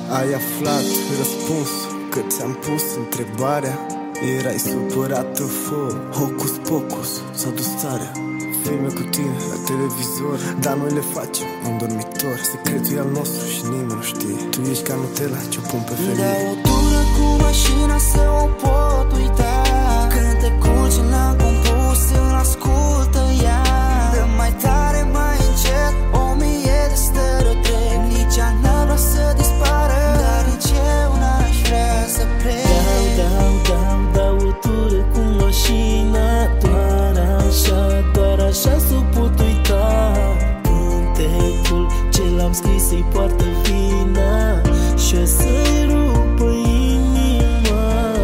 Ai aflat răspunsul că ți-am pus întrebarea. Erai supărată, fă hocus pocus, s-a dus starea. Filme cu tine la televizor, dar noi le facem în dormitor. Secretul e al nostru și nimeni nu știe. Tu ești ca Nutella ce o pun pe felie. Dau o tură cu mașina să o pot uita. Când te culci n-am compus, îl ascultă ea. Dă mai tare, mai încet, 1000 de stări o trec. Nici ea n-ar vrea să dispară, dar nici eu n-aș vrea să plec. Dau o tură cu mașina, doar așa s-o pot uita. Cântecul ce l-am scris îi poartă vina și o să-i rupă inima.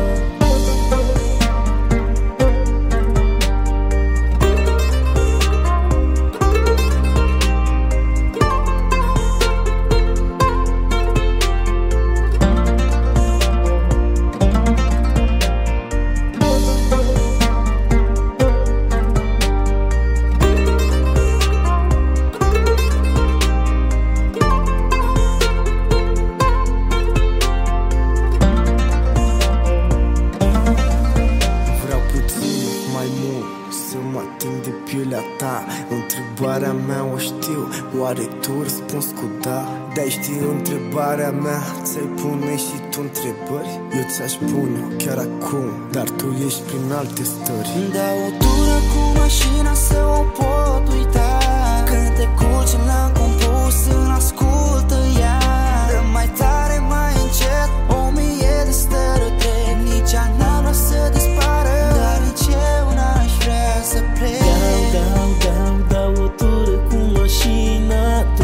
Să mă ating de pielea ta. Întrebarea mea o știu, oare tu răspunzi cu da? De-ai ști întrebarea mea, ți-ai pune și tu întrebări? Eu ți-aș pune chiar acum, dar tu ești prin alte stări. Dau o tură cu mașina să o pot uita. Când te culci n-am compus, îl ascultă ea. Dă mai tare, mai încet, 1000 de stări o trec. Nici ea n-ar vrea să dispară, dar nici eu n-aș vrea să plec. Dau o tură cu mașina,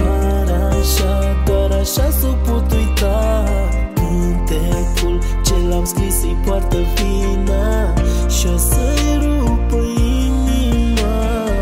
doar așa s-o pot uita. Cântecul ce l-am scris îi poartă vina și o să-i rupă inima.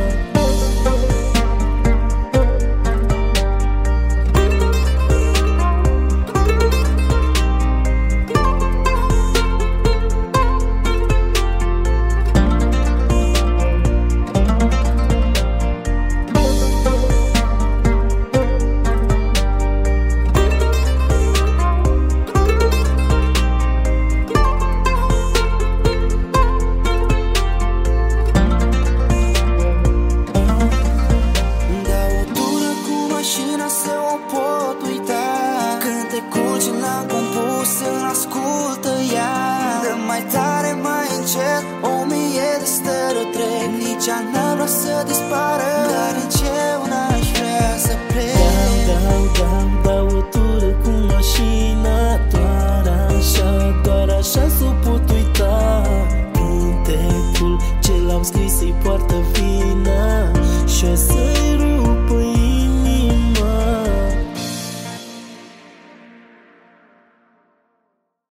Să o pot uita. Când te culci n-am compus, îl ascultă ea. Dă mai tare, mai încet, 1000 de stări o trec. Nici ea n-ar vrea să dispară, dar nici eu n-aș vrea să plec. Dau o tură cu mașina.